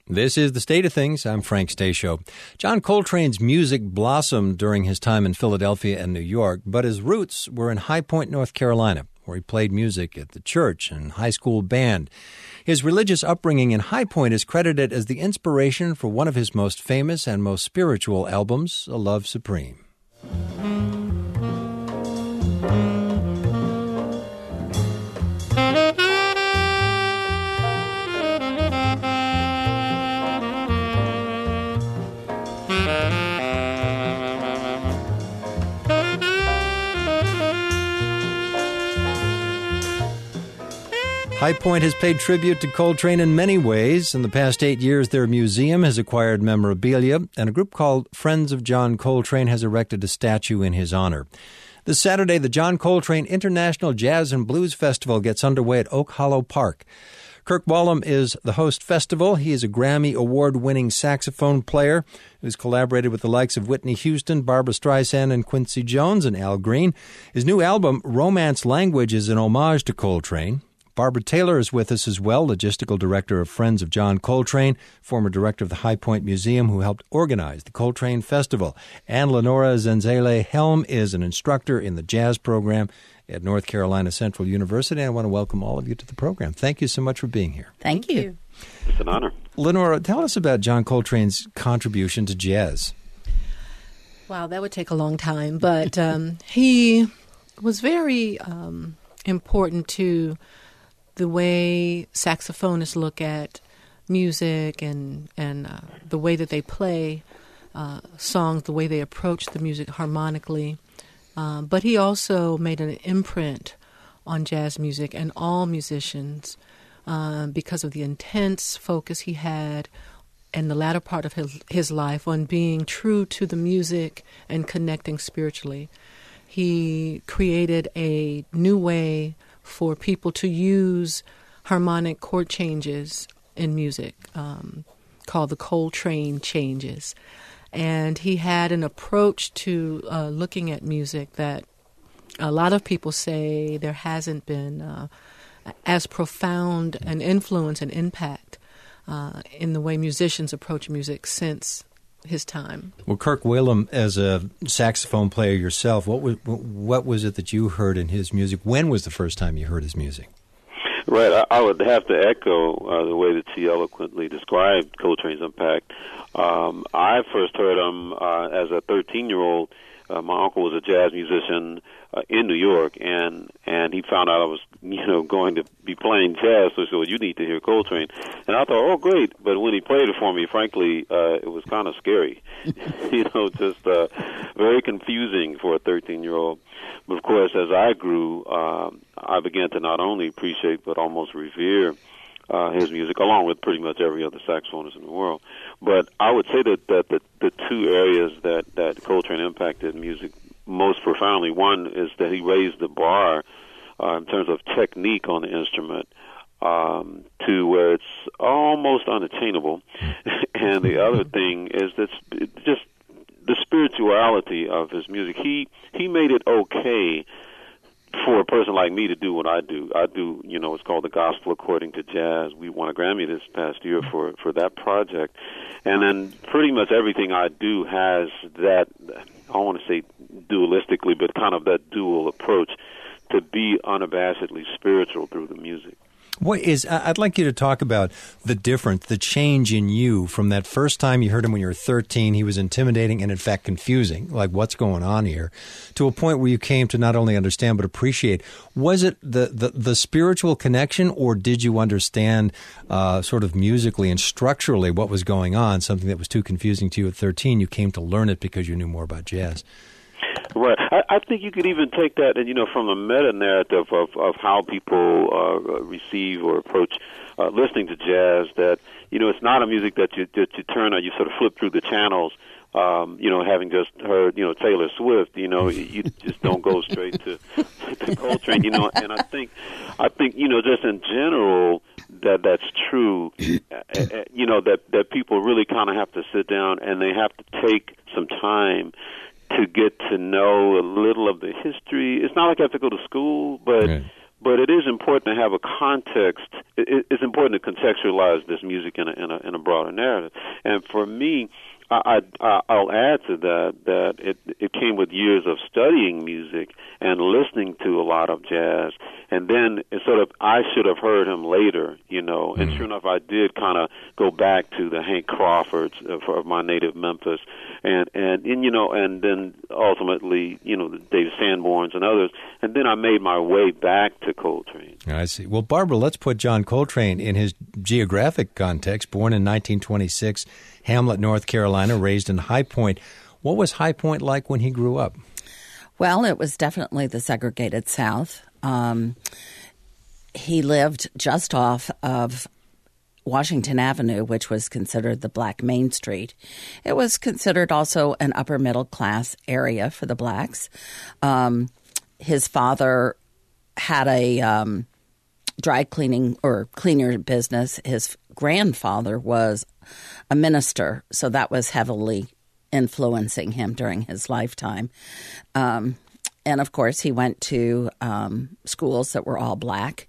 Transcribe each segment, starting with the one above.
This is The State of Things. I'm Frank Stasio. John Coltrane's music blossomed during his time in Philadelphia and New York, but his roots were in High Point, North Carolina, where he played music at the church and high school band. His religious upbringing in High Point is credited as the inspiration for one of his most famous and most spiritual albums, A Love Supreme. High Point has paid tribute to Coltrane in many ways. In the past 8 years, their museum has acquired memorabilia, and a group called Friends of John Coltrane has erected a statue in his honor. This Saturday, the John Coltrane International Jazz and Blues Festival gets underway at Oak Hollow Park. Kirk Whalum is the host festival. He is a Grammy Award-winning saxophone player who's collaborated with the likes of Whitney Houston, Barbra Streisand, and Quincy Jones, and Al Green. His new album, Romance Language, is an homage to Coltrane. Barbara Taylor is with us as well, logistical director of Friends of John Coltrane, former director of the High Point Museum who helped organize the Coltrane Festival. And Lenora Zenzele-Helm is an instructor in the jazz program at North Carolina Central University. I want to welcome all of you to the program. Thank you so much for being here. Thank you. It's an honor. Lenora, tell us about John Coltrane's contribution to jazz. Wow, that would take a long time, but he was very important to the way saxophonists look at music and the way that they play songs, the way they approach the music harmonically. But he also made an imprint on jazz music and all musicians because of the intense focus he had in the latter part of his life on being true to the music and connecting spiritually. He created a new way for people to use harmonic chord changes in music called the Coltrane changes. And he had an approach to looking at music that a lot of people say there hasn't been as profound an influence and impact in the way musicians approach music since his time. Well, Kirk Whalum, as a saxophone player yourself, what was it that you heard in his music? When was the first time you heard his music? Right. I would have to echo the way that she eloquently described Coltrane's impact. I first heard him as a 13-year-old. My uncle was a jazz musician in New York, and he found out I was, going to be playing jazz, so he said, well, you need to hear Coltrane. And I thought, oh, great. But when he played it for me, frankly, it was kind of scary, just very confusing for a 13-year-old. But, of course, as I grew, I began to not only appreciate but almost revere his music, along with pretty much every other saxophonist in the world. But I would say that the two areas that Coltrane impacted music most profoundly, one is that he raised the bar in terms of technique on the instrument to where it's almost unattainable. And the other thing is that just the spirituality of his music. He made it okay for a person like me to do what I do. I do, it's called the Gospel According to Jazz. We won a Grammy this past year for that project. And then pretty much everything I do has that, I don't want to say dualistically, but kind of that dual approach to be unabashedly spiritual through the music. I'd like you to talk about the difference, the change in you from that first time you heard him when you were 13. He was intimidating and, in fact, confusing, like what's going on here, to a point where you came to not only understand but appreciate. Was it the spiritual connection, or did you understand sort of musically and structurally what was going on, something that was too confusing to you at 13? You came to learn it because you knew more about jazz. Right. I think you could even take that, from the meta-narrative of how people receive or approach listening to jazz, that, it's not a music that you turn on, you sort of flip through the channels, having just heard, Taylor Swift, you just don't go straight to Coltrane, and I think, just in general, that's true, that people really kind of have to sit down and they have to take some time to get to know a little of the history. It's not like I have to go to school, but but it is important to have a context. It's important to contextualize this music in a broader narrative. And for me, I'll add to that it came with years of studying music and listening to a lot of jazz, and then it's sort of I should have heard him later, and sure enough, I did kind of go back to the Hank Crawfords of my native Memphis, and then ultimately, the David Sanborns and others, and then I made my way back to Coltrane. I see. Well, Barbara, let's put John Coltrane in his geographic context. Born in 1926, Hamlet, North Carolina, raised in High Point. What was High Point like when he grew up? Well, it was definitely the segregated South. He lived just off of Washington Avenue, which was considered the Black Main Street. It was considered also an upper middle class area for the blacks. His father had a dry cleaning or cleaner business. His grandfather was a minister, so that was heavily influencing him during his lifetime. And, of course, he went to schools that were all black.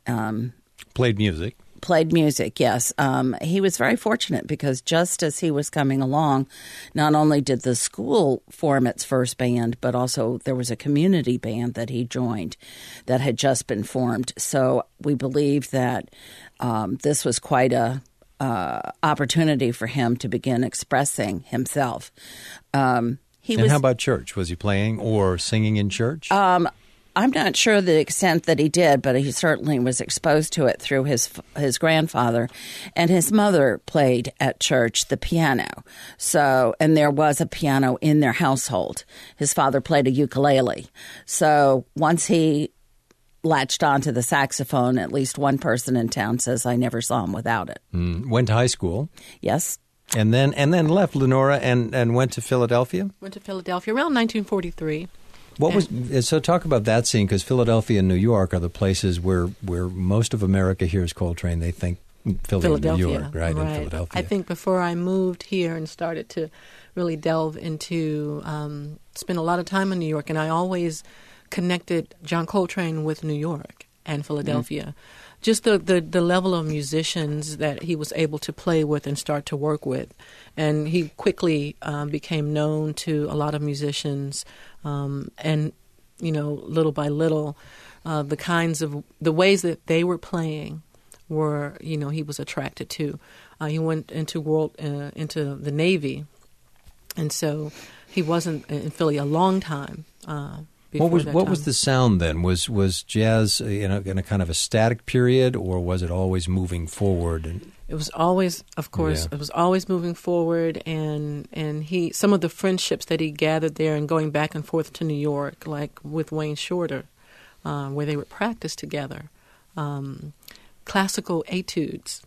Played music. Played music, yes. He was very fortunate because just as he was coming along, not only did the school form its first band, but also there was a community band that he joined that had just been formed. So we believe that this was quite a opportunity for him to begin expressing himself. How about church? Was he playing or singing in church? I'm not sure the extent that he did, but he certainly was exposed to it through his grandfather. And his mother played at church the piano. So, and there was a piano in their household. His father played a ukulele. So once he latched onto the saxophone, at least one person in town says, I never saw him without it. Went to high school. Yes. And then left Lenora and went to Philadelphia? Went to Philadelphia around 1943. So talk about that scene, because Philadelphia and New York are the places where most of America hears Coltrane. They think Philadelphia, New York, right? In Philadelphia. I think before I moved here and started to really delve into, spend a lot of time in New York, and I always connected John Coltrane with New York and Philadelphia. Mm-hmm. Just the level of musicians that he was able to play with and start to work with. And he quickly became known to a lot of musicians, and, little by little, the ways that they were playing were, he was attracted to. He went into the Navy, and so he wasn't in Philly a long time. What was the sound then? Was jazz in a kind of a static period, or was it always moving forward? It was always, of course, It was always moving forward, and some of the friendships that he gathered there, and going back and forth to New York, like with Wayne Shorter, where they would practice together, classical etudes.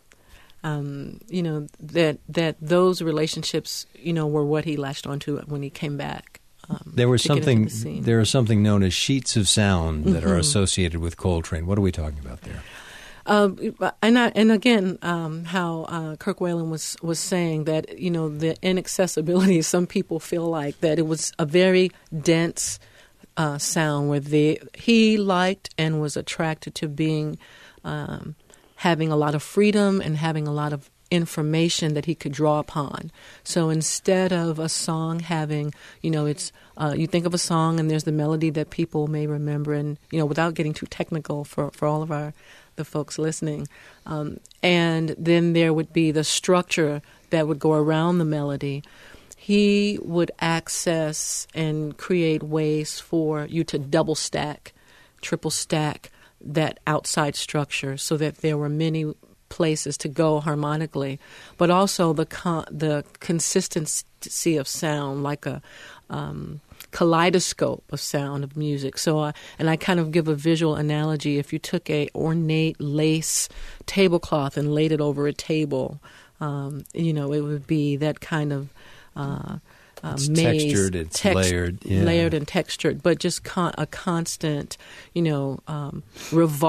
That those relationships, were what he latched onto when he came back. There was something known as sheets of sound that are associated with Coltrane. What are we talking about there? And again, how Kirk Whalum was saying that, the inaccessibility, some people feel like that it was a very dense sound where he liked and was attracted to being, having a lot of freedom and having a lot of information that he could draw upon. So instead of a song having, it's you think of a song and there's the melody that people may remember, and without getting too technical for all of the folks listening, and then there would be the structure that would go around the melody. He would access and create ways for you to double stack, triple stack that outside structure, so that there were many places to go harmonically, but also the consistency of sound, like a kaleidoscope of sound of music. So, and I kind of give a visual analogy. If you took a ornate lace tablecloth and laid it over a table, it would be that kind of it's maze, textured, it's layered, layered and textured, but just a constant,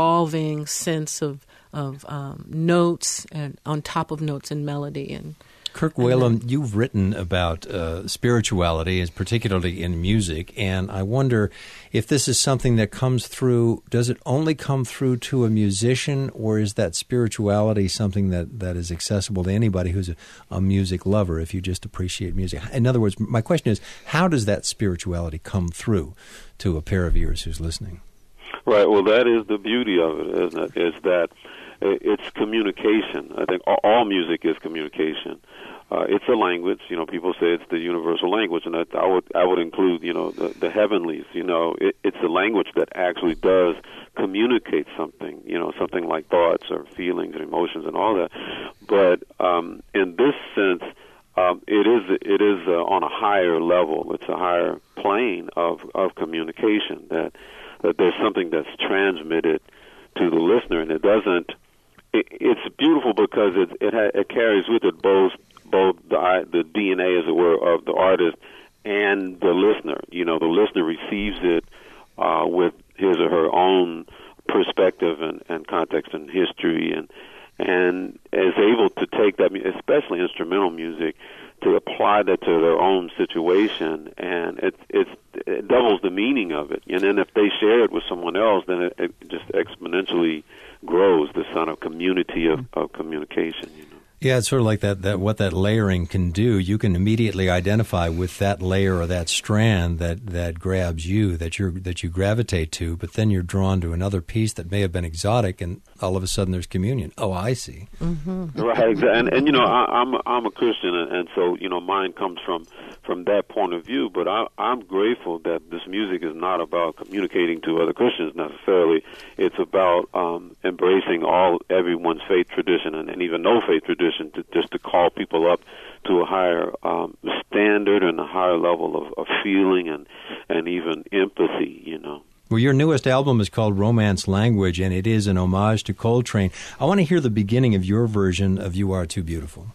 revolving sense of notes and on top of notes and melody. And Kirk Whalum, you've written about spirituality, particularly in music, and I wonder if this is something that comes through, does it only come through to a musician, or is that spirituality something that is accessible to anybody who's a music lover, if you just appreciate music? In other words, my question is, how does that spirituality come through to a pair of ears who's listening? Right. Well, that is the beauty of it, isn't it? Is that it's communication. I think all music is communication. It's a language. People say it's the universal language, and I would include, the heavenlies. It's a language that actually does communicate something. Something like thoughts or feelings or emotions and all that. But in this sense, it is on a higher level. It's a higher plane of communication that there's something that's transmitted to the listener, and it doesn't. It's beautiful because it carries with it both the DNA, as it were, of the artist and the listener. The listener receives it with his or her own perspective and context and history, and is able to take that, especially instrumental music, to apply that to their own situation, and it doubles the meaning of it. And then if they share it with someone else, then it just exponentially grows, the kind of community of communication. Yeah, it's sort of like that what that layering can do. You can immediately identify with that layer or that strand that grabs you, that you gravitate to, but then you're drawn to another piece that may have been exotic, and all of a sudden there's communion. Oh, I see. Mm-hmm. Right, exactly. And I'm a Christian, and so mine comes from that point of view. But I'm grateful that this music is not about communicating to other Christians necessarily. It's about embracing everyone's faith tradition and even no faith tradition, to call people up to a higher standard and a higher level of feeling and even empathy. Well, your newest album is called Romance Language, and it is an homage to Coltrane. I want to hear the beginning of your version of You Are Too Beautiful.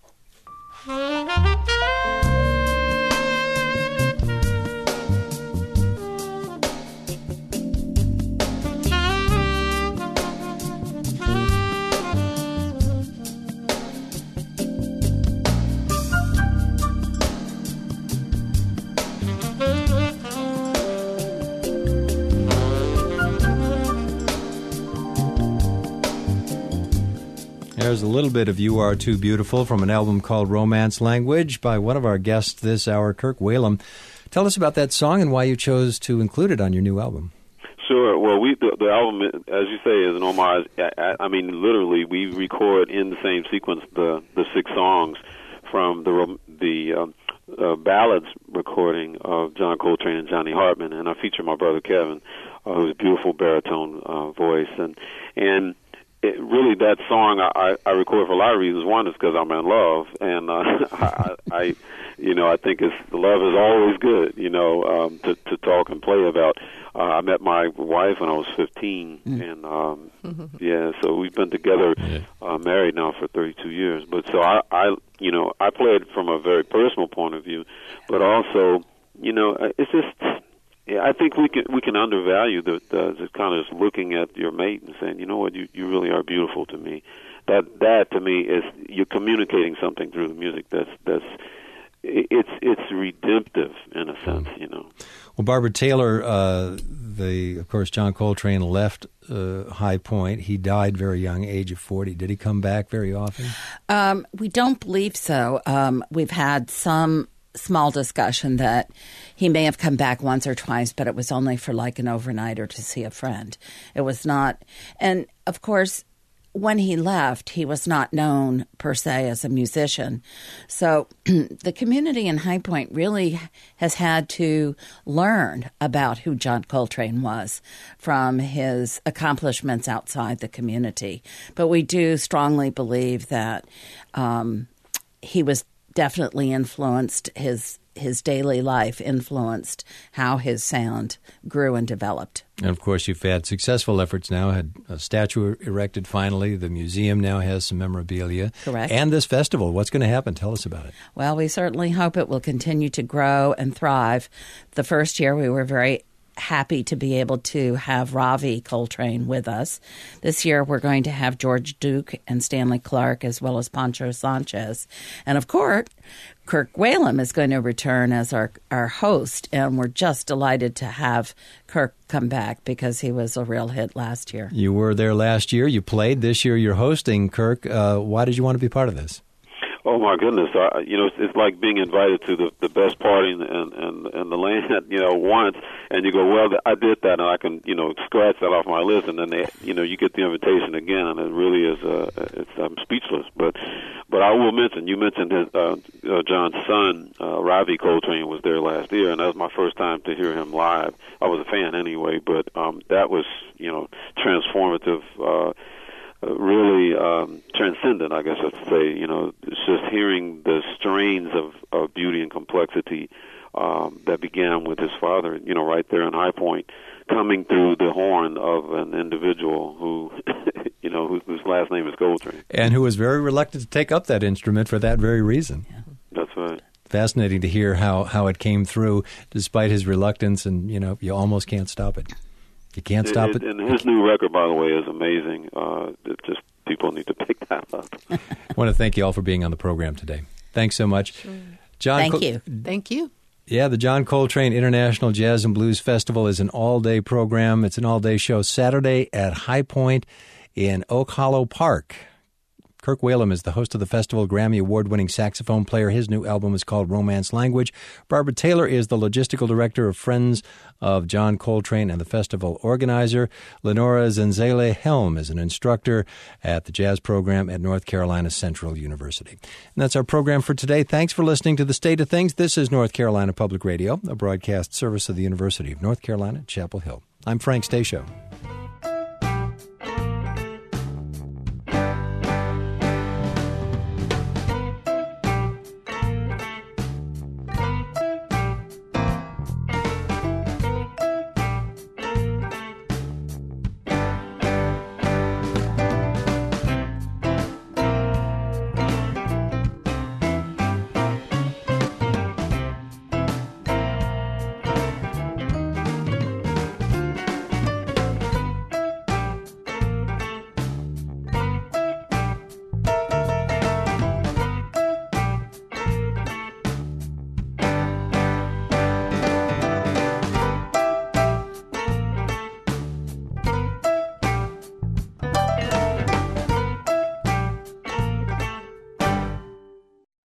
There's a little bit of You Are Too Beautiful from an album called Romance Language by one of our guests this hour, Kirk Whalum. Tell us about that song and why you chose to include it on your new album. Sure. Well, the album, as you say, is an homage. I mean, literally, we record in the same sequence the 6 songs from the ballads recording of John Coltrane and Johnny Hartman, and I feature my brother Kevin, who's a beautiful baritone voice, and really, that song I record for a lot of reasons. One is because I'm in love, and I think love is always good, to talk and play about. I met my wife when I was 15, and so we've been together, married now for 32 years. But so I play it from a very personal point of view, but also, it's just. Yeah, I think we can undervalue the kind of looking at your mate and saying, you know what, you really are beautiful to me. That to me is you're communicating something through the music it's redemptive in a sense, Well, Barbara Taylor, of course, John Coltrane left High Point. He died very young, age of 40. Did he come back very often? We don't believe so. We've had some small discussion that he may have come back once or twice, but it was only for like an overnight or to see a friend. It was not, and of course, when he left, he was not known per se as a musician. So the community in High Point really has had to learn about who John Coltrane was from his accomplishments outside the community. But we do strongly believe that he was definitely influenced, his daily life influenced how his sound grew and developed. And, of course, you've had successful efforts now, had a statue erected finally. The museum now has some memorabilia. Correct. And this festival. What's going to happen? Tell us about it. Well, we certainly hope it will continue to grow and thrive. The first year we were very happy to be able to have Ravi Coltrane with us. This year we're going to have George Duke and Stanley Clarke as well as Pancho Sanchez. And of course, Kirk Whalum is going to return as our host, and we're just delighted to have Kirk come back because he was a real hit last year. You were there last year. You played. This year you're hosting, Kirk. Why did you want to be part of this? Oh my goodness! It's like being invited to the best party in the land. Once, and you go, well, I did that, and I can scratch that off my list, and then you get the invitation again, and it really is I'm speechless. But I will mention, you mentioned his John's son, Ravi Coltrane, was there last year, and that was my first time to hear him live. I was a fan anyway, but that was transformative. Really transcendent, I guess I should say. It's just hearing the strains of beauty and complexity that began with his father, right there in High Point, coming through the horn of an individual who, whose last name is Coltrane. And who was very reluctant to take up that instrument for that very reason. Yeah. That's right. Fascinating to hear how it came through despite his reluctance, and, you almost can't stop it. You can't stop it. And his new record, by the way, is amazing. Just people need to pick that up. I want to thank you all for being on the program today. Thanks so much. Sure. John. Thank you. Thank you. Yeah, the John Coltrane International Jazz and Blues Festival is an all-day program. It's an all-day show Saturday at High Point in Oak Hollow Park. Kirk Whalum is the host of the festival, Grammy Award-winning saxophone player. His new album is called Romance Language. Barbara Taylor is the logistical director of Friends of John Coltrane and the festival organizer. Lenora Zenzele Helm is an instructor at the jazz program at North Carolina Central University. And that's our program for today. Thanks for listening to The State of Things. This is North Carolina Public Radio, a broadcast service of the University of North Carolina, Chapel Hill. I'm Frank Stasio.